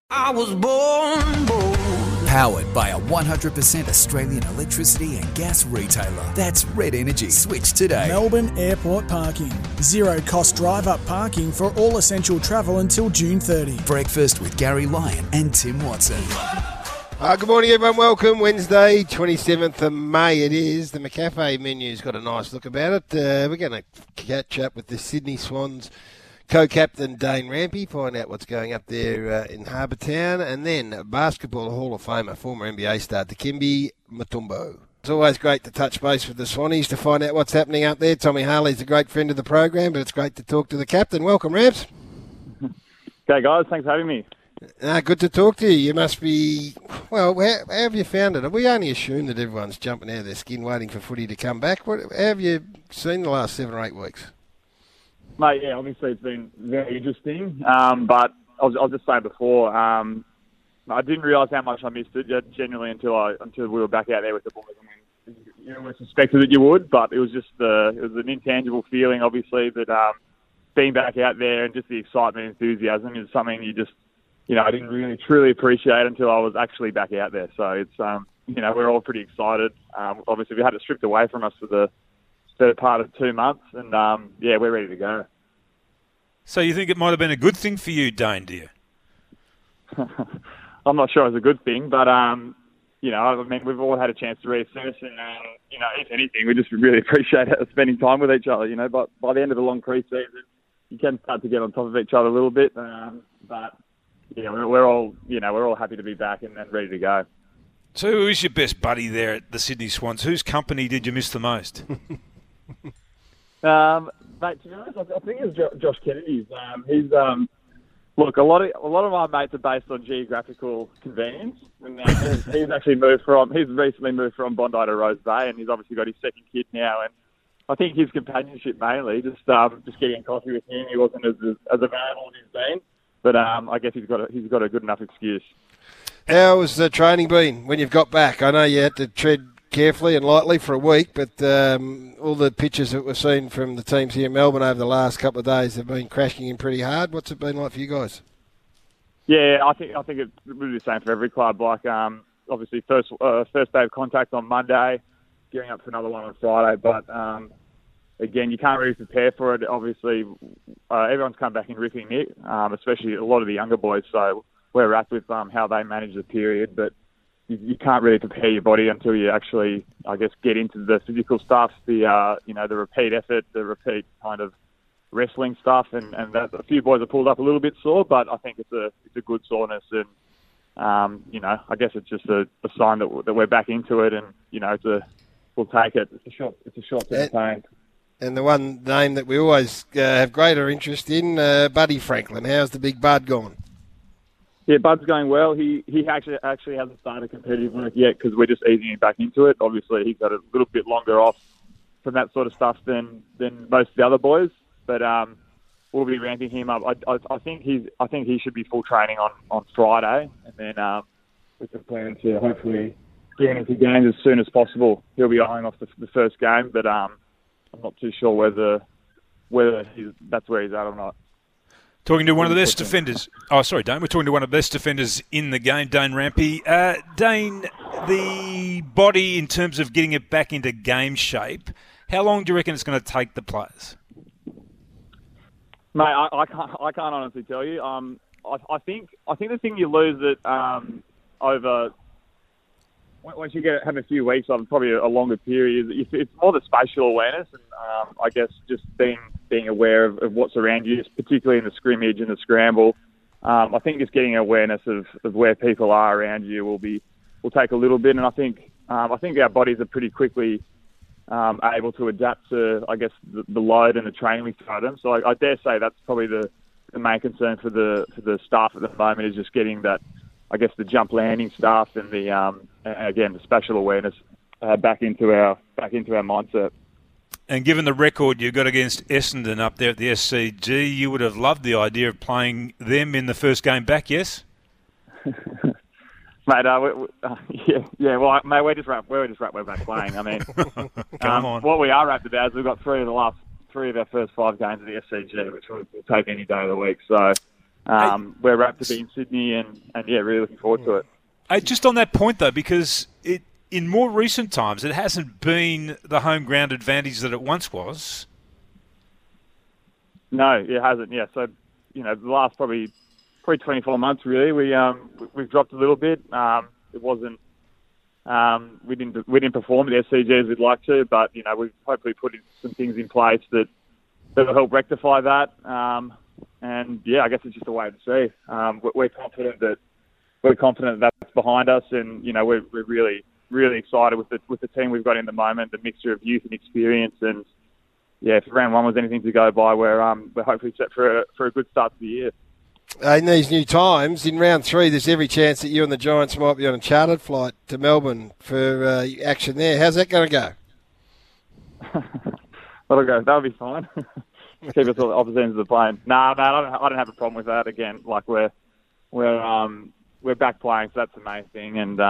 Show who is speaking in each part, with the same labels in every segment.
Speaker 1: I was born.
Speaker 2: Powered by a 100% Australian electricity and gas retailer. That's Red Energy. Switch today.
Speaker 3: Melbourne Airport Parking. Zero cost drive-up parking for all essential travel until June 30.
Speaker 2: Breakfast with Gary Lyon and Tim Watson.
Speaker 4: Good morning, everyone. Welcome. Wednesday, 27th of May it is. The McCafe menu's got a nice look about it. We're going to catch up with the Sydney Swans co-captain Dane Rampe, find out what's going up there in Harbour Town, and then Basketball Hall of Famer, former NBA star Dikembe Mutombo. It's always great to touch base with the Swannies to find out what's happening up there. Tommy Harley's a great friend of the program, but it's great to talk to the captain. Welcome, Ramps.
Speaker 5: Okay, guys. Thanks for having me.
Speaker 4: Good to talk to you. You must be... Well, how have you found it? We only assume that everyone's jumping out of their skin waiting for footy to come back. How have you seen the last 7 or 8 weeks?
Speaker 5: Mate, yeah, obviously it's been very interesting, but I'll just say before, I didn't realise how much I missed it genuinely until we were back out there with the boys. I mean, you always suspected that you would, but it was just it was an intangible feeling, obviously, that being back out there and just the excitement and enthusiasm is something you just, I didn't really truly appreciate until I was actually back out there. So it's, we're all pretty excited. Obviously, we had it stripped away from us for the third part of 2 months, and we're ready to go.
Speaker 6: So you think it might have been a good thing for you, Dane, do you?
Speaker 5: I'm not sure it's a good thing, but we've all had a chance to reassess, and if anything, we just really appreciate spending time with each other. But by the end of the long pre-season, you can start to get on top of each other a little bit, but we're all happy to be back and ready to go.
Speaker 6: So who is your best buddy there at the Sydney Swans? Whose company did you miss the most?
Speaker 5: Mate, to be honest, I think it was Josh Kennedy's. Look, a lot of my mates are based on geographical convenience. And, he's recently moved from Bondi to Rose Bay, and he's obviously got his second kid now. And I think his companionship mainly, just getting coffee with him, he wasn't as available as he's been. But I guess he's got a good enough excuse.
Speaker 4: How has the training been when you've got back? I know you had to tread carefully and lightly for a week, but all the pictures that we've seen from the teams here in Melbourne over the last couple of days have been crashing in pretty hard. What's it been like for you guys?
Speaker 5: Yeah, I think it's really the same for every club. Like, obviously, first day of contact on Monday, gearing up for another one on Friday. But again, you can't really prepare for it. Obviously, everyone's come back in ripping nick, especially a lot of the younger boys. So we're wrapped with how they manage the period, but you can't really prepare your body until you actually, I guess, get into the physical stuff, the repeat effort, the repeat kind of wrestling stuff, and that, a few boys are pulled up a little bit sore, but I think it's a good soreness, and I guess it's just a sign that we're back into it, and we'll take it. It's a short term pain.
Speaker 4: And the one name that we always have greater interest in, Buddy Franklin. How's the big bud gone?
Speaker 5: Yeah, Bud's going well. He actually hasn't started competitive work yet because we're just easing him back into it. Obviously, he's got a little bit longer off from that sort of stuff than most of the other boys. But we'll be ramping him up. I think he should be full training on Friday, and then we can plan to hopefully get him into games as soon as possible. He'll be eyeing off the first game, but I'm not too sure whether that's where he's at or not.
Speaker 6: Talking to one of the best defenders. Oh, sorry, Dane. We're talking to one of the best defenders in the game, Dane Rampe. Dane, the body in terms of getting it back into game shape, how long do you reckon it's going to take the players?
Speaker 5: Mate, I can't honestly tell you. I think the thing you lose it over once you have a few weeks of probably a longer period, it's more the spatial awareness, and I guess just being aware of what's around you, particularly in the scrimmage and the scramble. I think just getting awareness of where people are around you will take a little bit, and I think our bodies are pretty quickly able to adapt to, I guess, the load and the training we throw them. So I dare say that's probably the main concern for the staff at the moment, is just getting that, I guess, the jump landing stuff and the spatial awareness back into our mindset.
Speaker 6: And given the record you got against Essendon up there at the SCG, you would have loved the idea of playing them in the first game back, yes?
Speaker 5: Mate, yeah. Well, mate, we're just wrapped. We're back playing. I mean,
Speaker 6: come on.
Speaker 5: What we are wrapped about is we've got three of our first 5 games of the SCG, which we'll take any day of the week. So, we're wrapped to be in Sydney, and yeah, really looking forward to it.
Speaker 6: Just on that point, though, because in more recent times, it hasn't been the home ground advantage that it once was.
Speaker 5: No, it hasn't. Yeah, so the last probably 24 months, really, we've dropped a little bit. It wasn't. We didn't perform at the SCG as we'd like to, but we've hopefully put some things in place that will help rectify that. And yeah, I guess it's just a way to see. We're confident that's behind us, and we're really, really excited with the team we've got in the moment, the mixture of youth and experience. And yeah, if round one was anything to go by, we're hopefully set for a good start to the year.
Speaker 4: In these new times, in round 3, there's every chance that you and the Giants might be on a chartered flight to Melbourne for action there. How's that going to go?
Speaker 5: That'll be fine. Keep us all opposite ends of the plane. Nah, man, I don't have a problem with that. Again, like we're back playing, so that's the main thing. And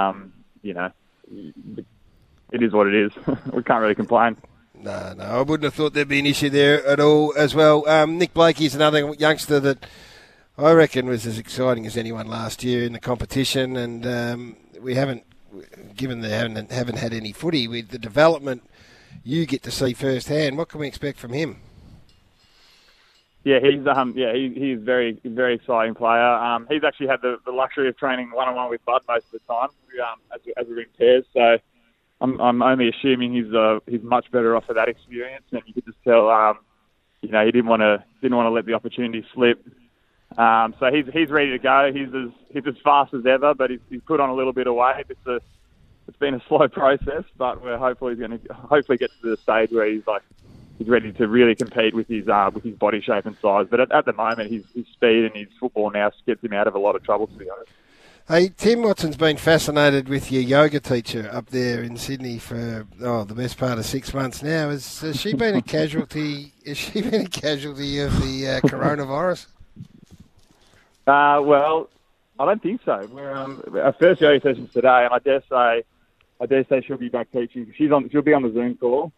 Speaker 5: it is what it is. We can't really complain.
Speaker 4: No, I wouldn't have thought there'd be an issue there at all as well. Nick Blakey's another youngster that I reckon was as exciting as anyone last year in the competition, and we haven't, given they haven't had any footy, with the development you get to see firsthand. What can we expect from him?
Speaker 5: Yeah, he's very, very exciting player. He's actually had the luxury of training one-on-one with Bud most of the time as we're in pairs. So I'm only assuming he's much better off for that experience, and you could just tell he didn't want to let the opportunity slip. So he's ready to go. He's as fast as ever, but he's put on a little bit of weight. It's been a slow process, but we're hopefully going to get to the stage where he's ready to really compete with his body shape and size. But at the moment, his speed and his football now gets him out of a lot of trouble, to be honest.
Speaker 4: Hey, Tim Watson's been fascinated with your yoga teacher up there in Sydney for the best part of 6 months now. Has she been a casualty? Has she been a casualty of the coronavirus?
Speaker 5: Well, I don't think so. We're our first yoga session's today, and I dare say she'll be back teaching. She'll be on the Zoom call.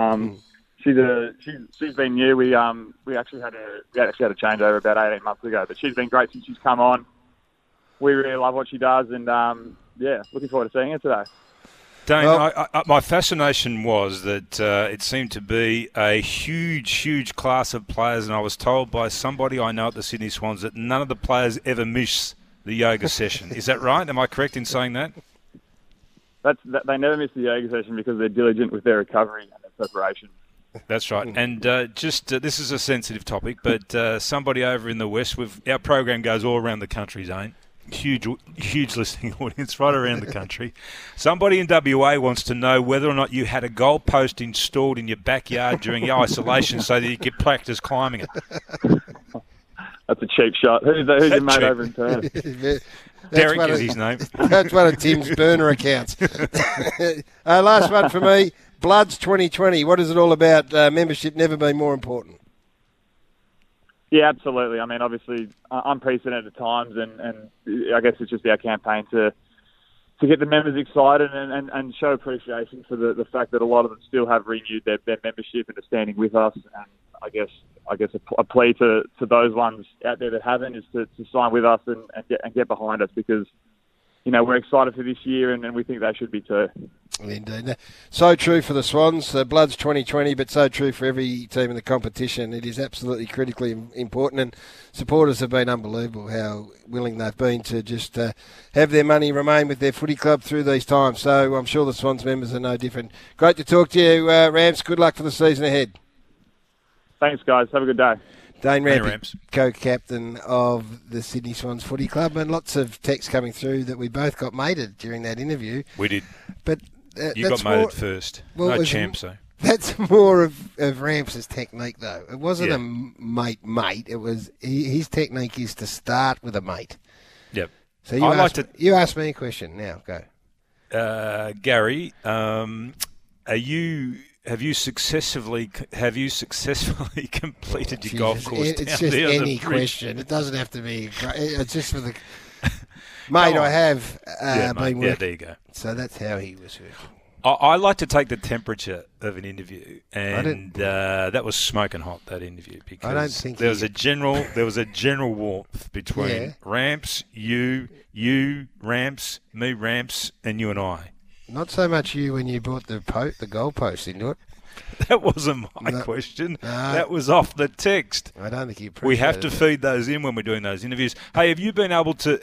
Speaker 5: She's been new. We actually had a changeover about 18 months ago, but she's been great since she's come on. We really love what she does, and looking forward to seeing her today.
Speaker 6: Dane, my fascination was that it seemed to be a huge class of players, and I was told by somebody I know at the Sydney Swans that none of the players ever miss the yoga session. Is that right? Am I correct in saying that?
Speaker 5: They never miss the yoga session because they're diligent with their recovery and their preparation. That's right.
Speaker 6: And this is a sensitive topic, but somebody over in the West, our program goes all around the country, Dane. Huge listening audience right around the country. Somebody in WA wants to know whether or not you had a goalpost installed in your backyard during your isolation so that you could practice climbing it.
Speaker 5: That's a cheap shot. Who's your mate over in Perth?
Speaker 6: Derek is his name.
Speaker 4: That's one of Tim's burner accounts. Last one for me. Bloods 2020. What is it all about? Membership never been more important.
Speaker 5: Yeah, absolutely. I mean, obviously, unprecedented times, and I guess it's just our campaign to get the members excited and show appreciation for the fact that a lot of them still have renewed their membership and are standing with us. And I guess a plea to those ones out there that haven't is to sign with us and get behind us, because we're excited for this year, and we think they should be too.
Speaker 4: Indeed. So true for the Swans, Bloods 2020, but so true for every team in the competition. It is absolutely critically important, and supporters have been unbelievable how willing they've been to just have their money remain with their footy club through these times. So I'm sure the Swans members are no different. Great to talk to you, Rams. Good luck for the season ahead.
Speaker 5: Thanks, guys. Have a good day.
Speaker 4: Dane Rampe, co-captain of the Sydney Swans Footy Club, and lots of texts coming through that we both got mated during that interview.
Speaker 6: We did.
Speaker 4: But
Speaker 6: you got mated first. Well, no champs, though.
Speaker 4: That's more of Ramp's technique, though. It wasn't a mate. It was his technique is to start with a mate.
Speaker 6: Yep.
Speaker 4: So you asked me a question. Now go.
Speaker 6: Gary, Have you successfully completed your golf course?
Speaker 4: It's just any question. It doesn't have to be. It's just for the mate. I have been.
Speaker 6: Yeah, there you go.
Speaker 4: So that's how he was working.
Speaker 6: I like to take the temperature of an interview, and that was smoking hot, that interview, because
Speaker 4: I don't think
Speaker 6: there was a general warmth between Ramps, you Ramps, me Ramps, and you and I.
Speaker 4: Not so much you when you brought the goalpost into it.
Speaker 6: That wasn't my question. No. That was off the text.
Speaker 4: I don't think you appreciate it.
Speaker 6: We have to feed those in when we're doing those interviews. Hey, have you been able to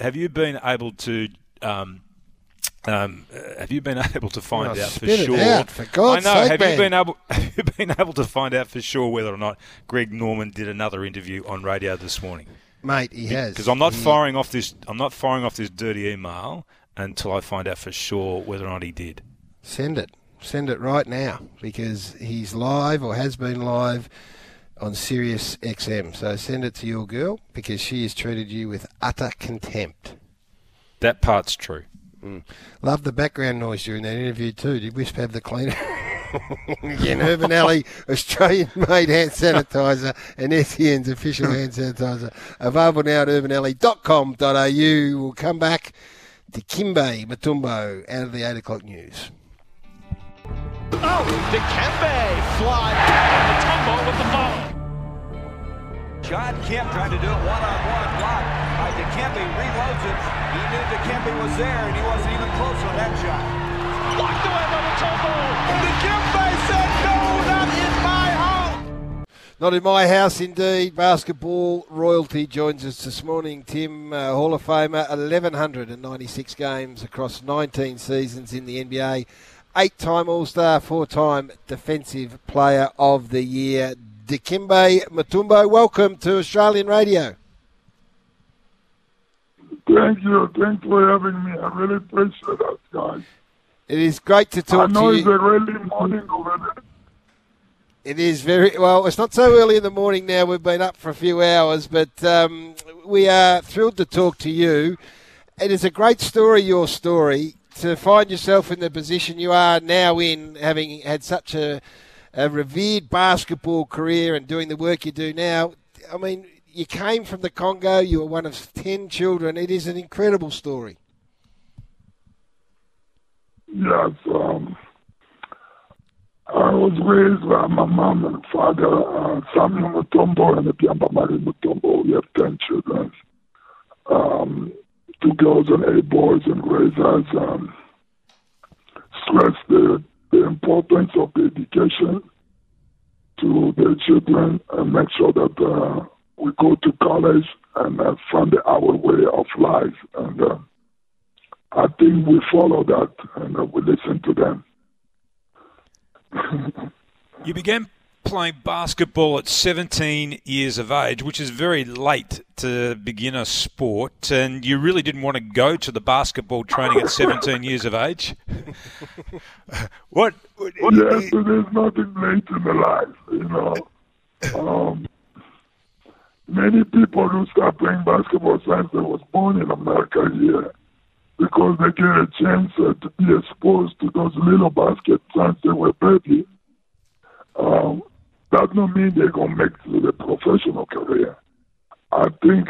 Speaker 6: find out for sure?
Speaker 4: Out, for God's sake,
Speaker 6: have you been able to find out for sure whether or not Greg Norman did another interview on radio this morning?
Speaker 4: Mate, he has.
Speaker 6: Because I'm not firing off this dirty email until I find out for sure whether or not he did.
Speaker 4: Send it right now, because he's live or has been live on Sirius XM. So send it to your girl, because she has treated you with utter contempt.
Speaker 6: That part's true.
Speaker 4: Love the background noise during that interview too. Did Wisp have the cleaner? Again, Urban Alley Australian-made hand sanitizer and SEN's official hand sanitizer. Available now at urbanalley.com.au. We'll come back to Dikembe Mutombo out of the 8 o'clock news.
Speaker 7: Oh, Dikembe fly and Mutombo with the ball.
Speaker 8: John Kemp trying to do it one-on-one block by Dikembe, reloads it. He knew Dikembe was there, and he wasn't even close on that shot.
Speaker 7: Blocked away by Mutombo. Dikembe said, no, not in my house.
Speaker 4: Not in my house, indeed. Basketball royalty joins us this morning. Tim, Hall of Famer, 1,196 games across 19 seasons in the NBA. 8-time All-Star, 4-time Defensive Player of the Year. Dikembe Mutombo, welcome to Australian Radio.
Speaker 9: Thank you. Thanks for having me. I really appreciate that, guys.
Speaker 4: It is great to talk to you.
Speaker 9: I know it's a early morning already.
Speaker 4: It is very, well, it's not so early in the morning now. We've been up for a few hours, but we are thrilled to talk to you. It is a great story, your story, to find yourself in the position you are now in, having had such a revered basketball career and doing the work you do now. I mean, you came from the Congo. You were one of 10 children. It is an incredible story.
Speaker 9: Yes. I was raised by my mom and father, Samuel Mutombo and Biamba Marie Mutombo. We have 10 children, 2 girls and 8 boys, and raised us stress the importance of the education to the children and make sure that we go to college and find our way of life. And I think we follow that and we listen to them.
Speaker 6: You began playing basketball at 17 years of age, which is very late to begin a sport, and you really didn't want to go to the basketball training at 17 years of age. What?
Speaker 9: Yes, there's nothing late in the life, you know. Many people who start playing basketball since they was born in America here, because they get a chance to be exposed to those little baskets since they were baby. That don't mean they're going to make it to the professional career. I think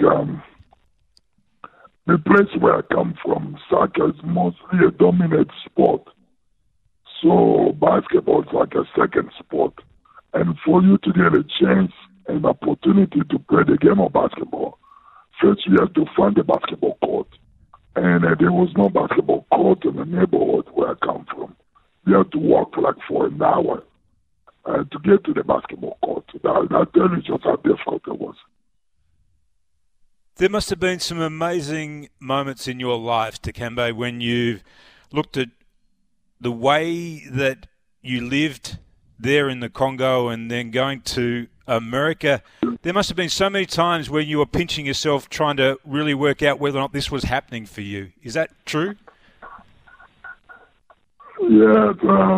Speaker 9: the place where I come from, soccer is mostly a dominant sport. So basketball is like a second sport. And for you to get a chance and opportunity to play the game of basketball, first you have to find a basketball court. And there was no basketball court in the neighborhood where I come from. You have to walk for an hour to get to the basketball court. That tells you just how difficult it was.
Speaker 6: There must have been some amazing moments in your life, Dikembe, when you looked at the way that you lived there in the Congo and then going to America. There must have been so many times when you were pinching yourself trying to really work out whether or not this was happening for you. Is that true?
Speaker 9: Yeah,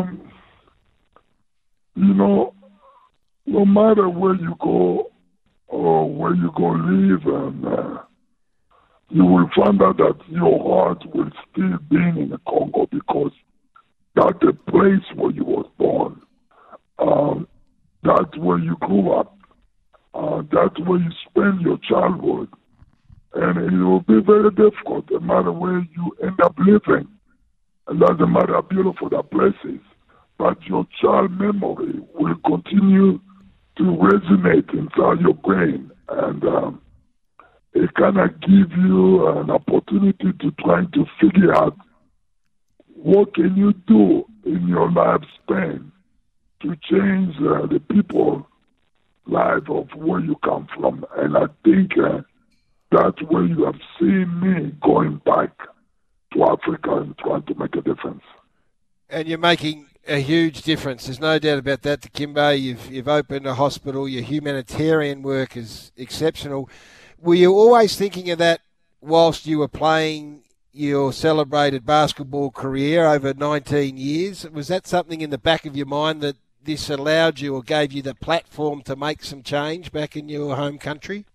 Speaker 9: you know, no matter where you go or where you go live, and you will find out that your heart will still be in the Congo, because that's the place where you was born. That's where you grew up. That's where you spend your childhood. And it will be very difficult no matter where you end up living. It doesn't matter how beautiful that place is, but your child memory will continue to resonate inside your brain, and it kind of give you an opportunity to try to figure out what can you do in your lifespan to change the people life of where you come from. And I think that's where you have seen me going back to Africa and trying to make a difference.
Speaker 4: And you're making a huge difference. There's no doubt about that, Dikembe. You've opened a hospital. Your humanitarian work is exceptional. Were you always thinking of that whilst you were playing your celebrated basketball career over 19 years? Was that something in the back of your mind that this allowed you or gave you the platform to make some change back in your home country?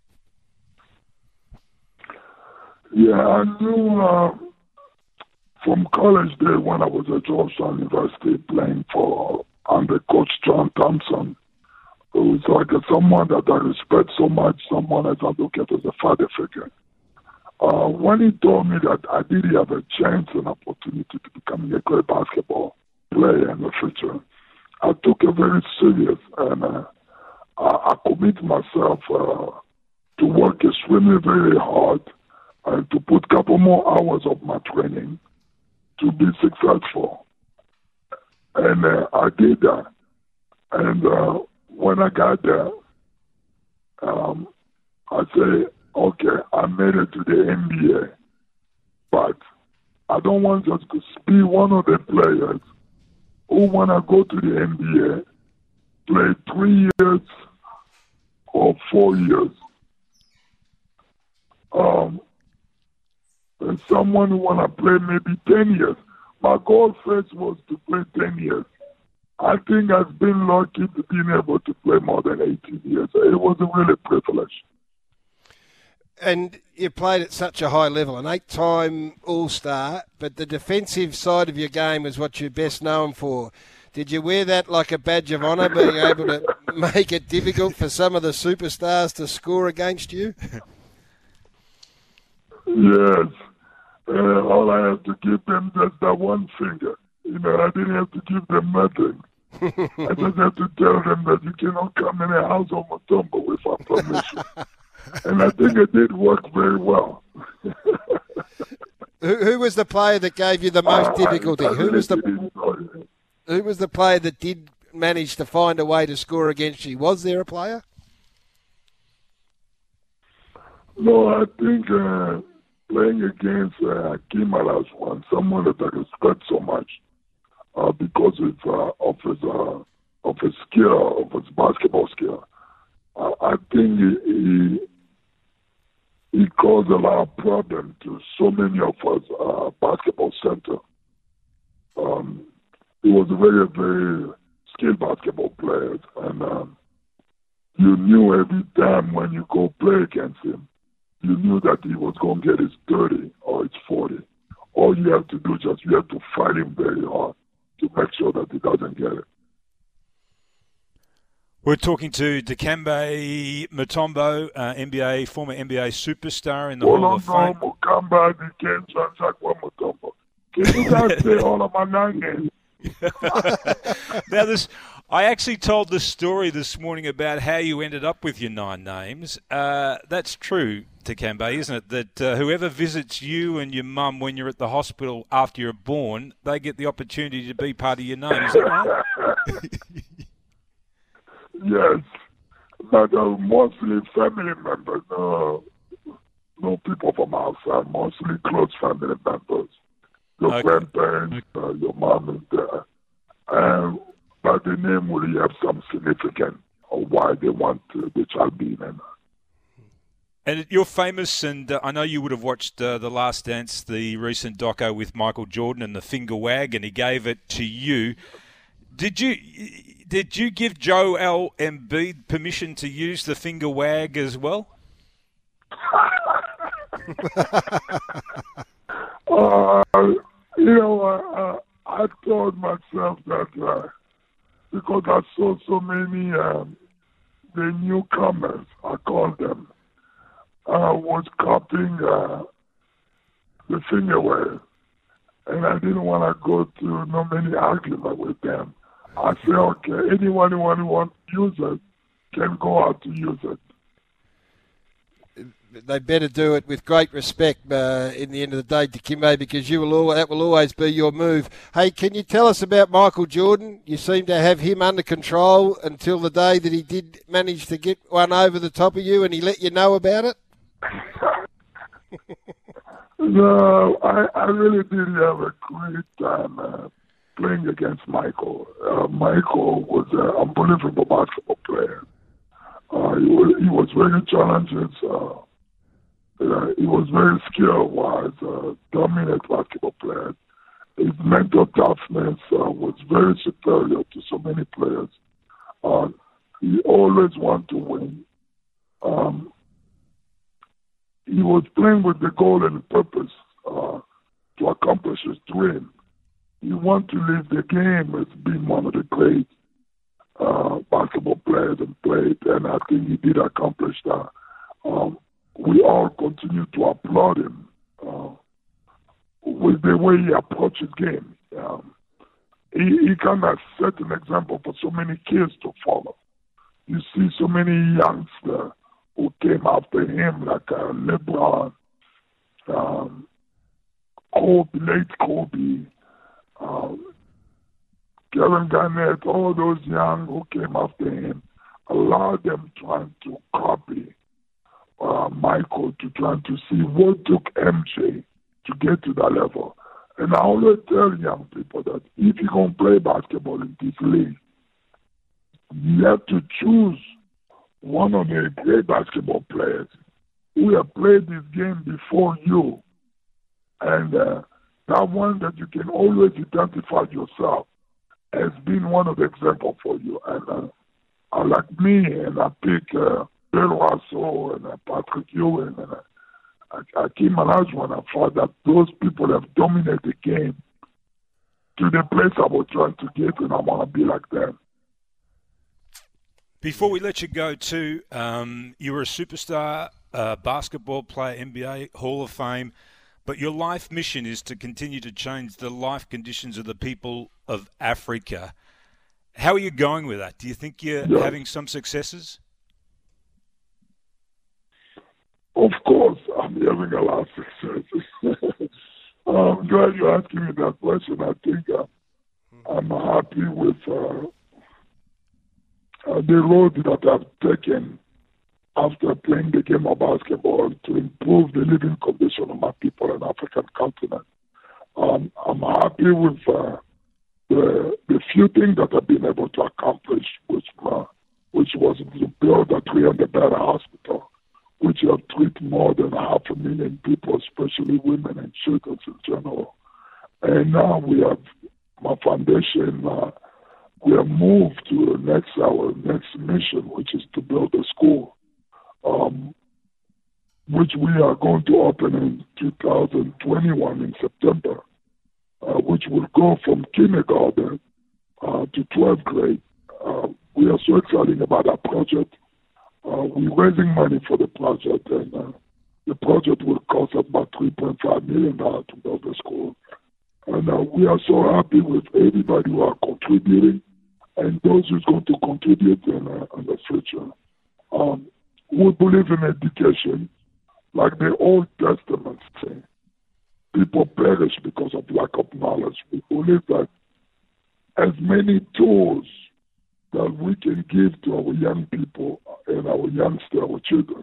Speaker 9: Yeah, I knew from college day when I was at Georgetown University playing for under Coach John Thompson. It was like someone that I respect so much, someone that I look at as a father figure. When he told me that I did have a chance and opportunity to become a great basketball player in the future, I took it very serious, and I commit myself to work extremely very hard and to put a couple more hours of my training to be successful. And I did that. And when I got there, I said, okay, I made it to the NBA, but I don't want just to be one of the players who want to go to the NBA, play 3 years or 4 years. And someone who want to play maybe 10 years. My goal first was to play 10 years. I think I've been lucky to being able to play more than 18 years. It was a really privilege.
Speaker 4: And you played at such a high level, an 8-time All-Star, but the defensive side of your game is what you're best known for. Did you wear that like a badge of honour, being able to make it difficult for some of the superstars to score against you?
Speaker 9: Yes. All I have to give them is that one finger. I didn't have to give them nothing. I just have to tell them that you cannot come in a house of Mutombo without permission. And I think it did work very well.
Speaker 4: Who was the player that gave you the most difficulty? Who was the player that did manage to find a way to score against you? Was there a player?
Speaker 9: No, I think playing against Hakeem Olajuwon, someone that I respect so much because of his skill, of his basketball skill. I think he caused a lot of problems to so many of us basketball center. He was a very, very skilled basketball player, and you knew every time when you go play against him, you knew that he was going to get his 30 or his 40. All you have to do is you have to fight him very hard to make sure that he doesn't get it.
Speaker 6: We're talking to Dikembe Mutombo, former NBA superstar in the Hall of Fame.
Speaker 9: Can you guys say all of my 9 names?
Speaker 6: Now, I actually told the story this morning about how you ended up with your 9 names. That's true, Dikembe, isn't it? That whoever visits you and your mum when you're at the hospital after you're born, they get the opportunity to be part of your name. Is that right?
Speaker 9: Yes, but mostly family members, no people from outside, mostly close family members. Your grandparents, your mom and dad. But the name will have some significance of why they want the child being in.
Speaker 6: And you're famous, and I know you would have watched The Last Dance, the recent doco with Michael Jordan and the finger wag, and he gave it to you. Did you give Joel Embiid permission to use the finger wag as well?
Speaker 9: I told myself that because I saw so many the newcomers, I call them, was copying the finger wave. and I didn't want to go to no many argument with them. I said, okay, anyone who want to use it can go out to use it.
Speaker 4: They better do it with great respect in the end of the day, Dikembe, because that will always be your move. Hey, can you tell us about Michael Jordan? You seem to have him under control until the day that he did manage to get one over the top of you and he let you know about it?
Speaker 9: No, I really did have a great time playing against Michael. Michael was an unbelievable basketball player. He was very challenging. He was very skilled, was a dominant basketball player. His mental toughness was very superior to so many players. He always wanted to win. He was playing with the goal and purpose to accomplish his dream. He wanted to leave the game as being one of the great basketball players and played, and I think he did accomplish that. We all continue to applaud him with the way he approached his game. He kind of set an example for so many kids to follow. You see so many youngsters who came after him, like LeBron, late Kobe, Kevin Garnett, all those young who came after him, a lot of them trying to copy Michael, to trying to see what took MJ to get to that level. And I always tell young people that if you're going to play basketball in this league, you have to choose one of the great basketball players who have played this game before you. And that one that you can always identify yourself as being one of the examples for you. And like me, and I pick Bill Russell and Patrick Ewing and Hakeem Olajuwon. I thought that those people have dominated the game to the place I was trying to get, and I want to be like them.
Speaker 6: Before we let you go, too, you were a superstar basketball player, NBA Hall of Fame, but your life mission is to continue to change the life conditions of the people of Africa. How are you going with that? Do you think you're having some successes?
Speaker 9: Of course, I'm having a lot of successes. I'm glad you're asking me that question. I think I'm happy with the road that I've taken after playing the game of basketball to improve the living condition of my people in the African continent. I'm happy with the few things that I've been able to accomplish, which was to build a 300-bed hospital, which have treated more than 500,000 people, especially women and children in general. And now we have my foundation. We have moved to our next mission, which is to build a school, which we are going to open in 2021 in September, which will go from kindergarten to 12th grade. We are so excited about that project. We're raising money for the project, and the project will cost about $3.5 million to build the school. And we are so happy with everybody who are contributing and those who's going to contribute in the future. We believe in education, like the Old Testament say. People perish because of lack of knowledge. We believe that as many tools that we can give to our young people and our youngsters, our children,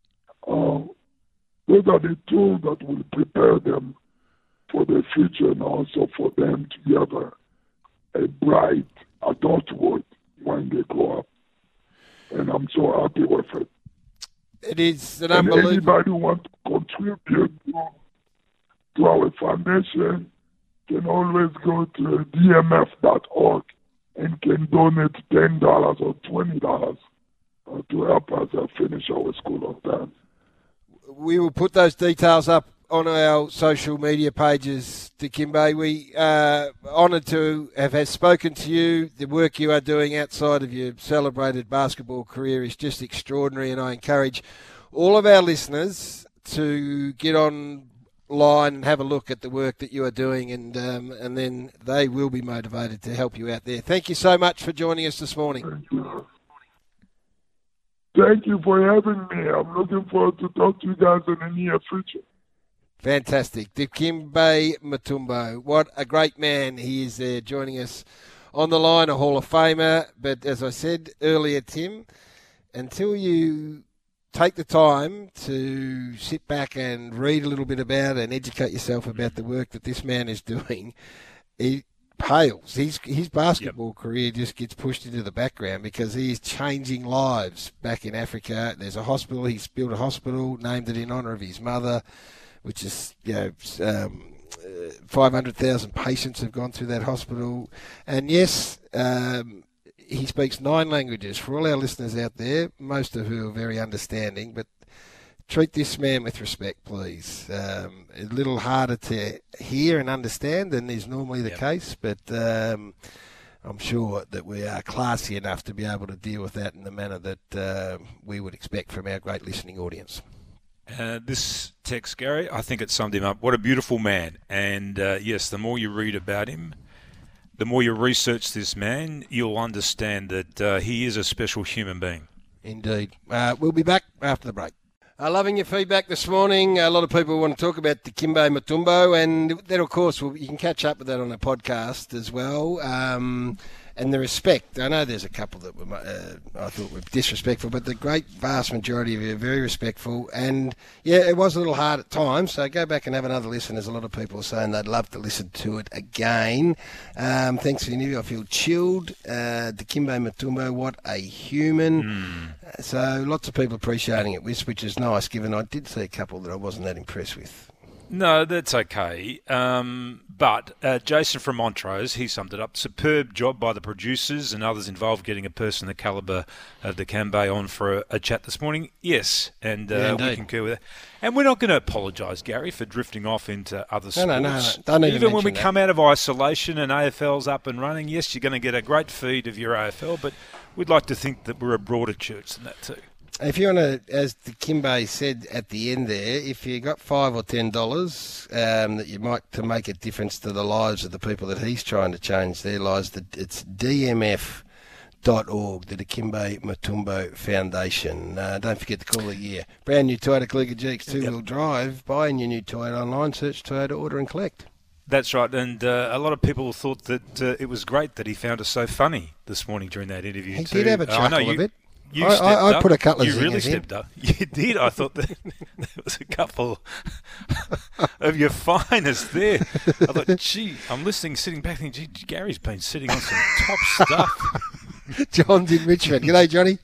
Speaker 9: those are the tools that will prepare them for the future and also for them to have a bright adulthood when they grow up. And I'm so happy with it.
Speaker 4: It is an
Speaker 9: and
Speaker 4: unbelievable...
Speaker 9: anybody who wants to contribute to our foundation can always go to dmf.org and can donate $10 or $20 to help us finish our school on time.
Speaker 4: We will put those details up on our social media pages, Dikembe. We are honoured to have spoken to you. The work you are doing outside of your celebrated basketball career is just extraordinary, and I encourage all of our listeners to get on line and have a look at the work that you are doing, and then they will be motivated to help you out there. Thank you so much for joining us this morning.
Speaker 9: Thank you. Thank you for having me. I'm looking forward to talk to you guys in the near future.
Speaker 4: Fantastic. Dikembe Mutombo. What a great man he is there joining us on the line, a Hall of Famer. But as I said earlier, Tim, until you take the time to sit back and read a little bit about and educate yourself about the work that this man is doing, it pales. His basketball career just gets pushed into the background because he's changing lives back in Africa. There's a hospital. He's built a hospital, named it in honour of his mother, which is, 500,000 patients have gone through that hospital. And yes, he speaks 9 languages. For all our listeners out there, most of who are very understanding, but treat this man with respect, please. A little harder to hear and understand than is normally the case, but I'm sure that we are classy enough to be able to deal with that in the manner that we would expect from our great listening audience.
Speaker 6: This text, Gary, I think it summed him up. What a beautiful man. And yes, the more you read about him, the more you research this man, you'll understand that he is a special human being.
Speaker 4: Indeed. We'll be back after the break. Loving your feedback this morning. A lot of people want to talk about Dikembe Mutombo, and then, of course, you can catch up with that on a podcast as well. And the respect. I know there's a couple that I thought were disrespectful, but the great vast majority of you are very respectful. And, yeah, it was a little hard at times, so go back and have another listen. There's a lot of people saying they'd love to listen to it again. Thanks for the interview. I feel chilled. Dikembe Mutombo, what a human. So lots of people appreciating it, which is nice, given I did see a couple that I wasn't that impressed with.
Speaker 6: No, that's okay. But Jason from Montrose, he summed it up. Superb job by the producers and others involved getting a person the calibre of Dikembe on for a chat this morning. Yes, and we concur with that. And we're not going to apologise, Gary, for drifting off into other sports.
Speaker 4: No. Don't
Speaker 6: even when we come out of isolation and AFL's up and running, yes, you're going to get a great feed of your AFL, but we'd like to think that we're a broader church than that too.
Speaker 4: If you want to, as Dikembe said at the end there, if you got $5 or $10 that you might to make a difference to the lives of the people that he's trying to change their lives, it's DMF.org, the Dikembe Mutombo Foundation. Don't forget to call the year. Brand new Toyota Klinger GX 2-wheel drive. Buy your new Toyota online, search Toyota, order and collect.
Speaker 6: That's right, and a lot of people thought that it was great that he found us so funny this morning during that interview.
Speaker 4: He did have a chuckle a bit.
Speaker 6: I
Speaker 4: put a couple of
Speaker 6: You really stepped up. You did. I thought that there was a couple of your finest there. I thought, gee, I'm listening, sitting back, thinking, gee, Gary's been sitting on some top stuff.
Speaker 4: John's in Richmond. G'day, Johnny.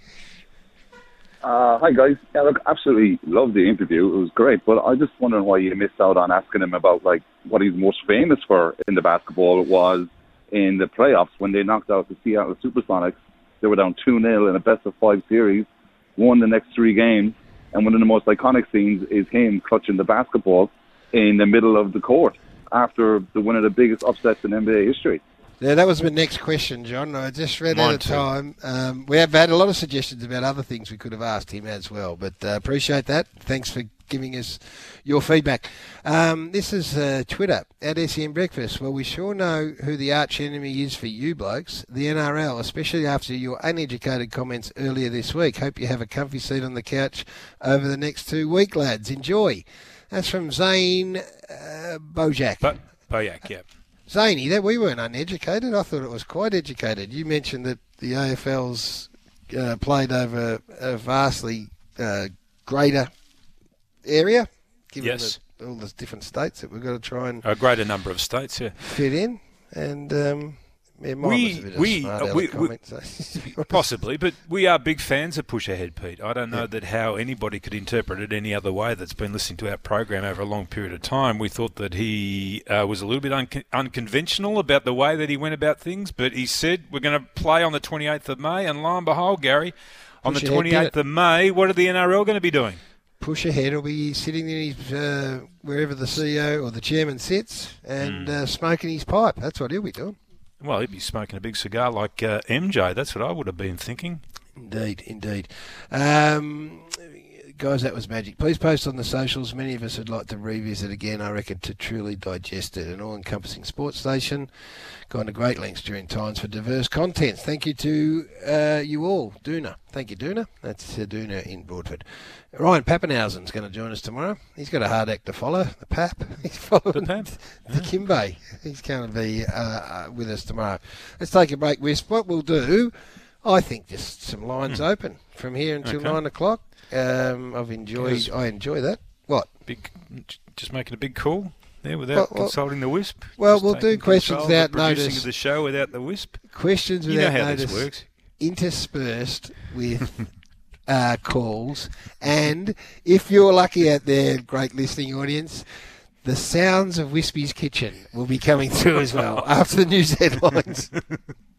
Speaker 10: Hi, guys. Yeah, look, absolutely loved the interview. It was great, but I just wondering why you missed out on asking him about like what he's most famous for in the basketball was in the playoffs when they knocked out the Seattle Supersonics. They were down 2-0 in a best-of-5 series, won the next 3 games, and one of the most iconic scenes is him clutching the basketball in the middle of the court after one of the biggest upsets in NBA history.
Speaker 4: Yeah, that was my next question, John. I just read out of time. We have had a lot of suggestions about other things we could have asked him as well, but appreciate that. Thanks for giving us your feedback. This is Twitter, at SEN Breakfast. Well, we sure know who the arch enemy is for you blokes, the NRL, especially after your uneducated comments earlier this week. Hope you have a comfy seat on the couch over the next 2 weeks, lads. Enjoy. That's from Zane Bojak.
Speaker 6: Bojak, yeah.
Speaker 4: Zaney, that we weren't uneducated. I thought it was quite educated. You mentioned that the AFL's played over a vastly greater area, given all the different states that we've got to try and
Speaker 6: a greater number of states,
Speaker 4: fit in. And mine was a bit of a smart comment, so.
Speaker 6: Possibly, but we are big fans of Push Ahead, Pete. I don't know that how anybody could interpret it any other way that's been listening to our program over a long period of time. We thought that he was a little bit unconventional about the way that he went about things, but he said we're going to play on the 28th of May, and lo and behold, Gary, on the 28th of May, what are the NRL going to be doing?
Speaker 4: Push Ahead will be sitting in his wherever the CEO or the chairman sits and smoking his pipe. That's what he'll be doing.
Speaker 6: Well, he'd be smoking a big cigar like MJ. That's what I would have been thinking.
Speaker 4: Indeed. Guys, that was magic. Please post on the socials. Many of us would like to revisit again, I reckon, to truly digest it. An all-encompassing sports station. Gone to great lengths during times for diverse content. Thank you to you all. Doona. Thank you, Doona. That's Doona in Broadford. Ryan Pappenhausen's going to join us tomorrow. He's got a hard act to follow. The Pap. He's following the Kimbe. He's going to be with us tomorrow. Let's take a break, Wisp. What we'll do, I think just some lines open from here until 9 o'clock. I enjoy that. What?
Speaker 6: Just making a big call there without consulting the Wisp.
Speaker 4: Well, we'll do questions without notice.
Speaker 6: Producing of the show without the Wisp.
Speaker 4: Questions without notice. You know how
Speaker 6: this works.
Speaker 4: Interspersed with calls. And if you're lucky out there, great listening audience, the sounds of Wispy's Kitchen will be coming through as well after the news headlines.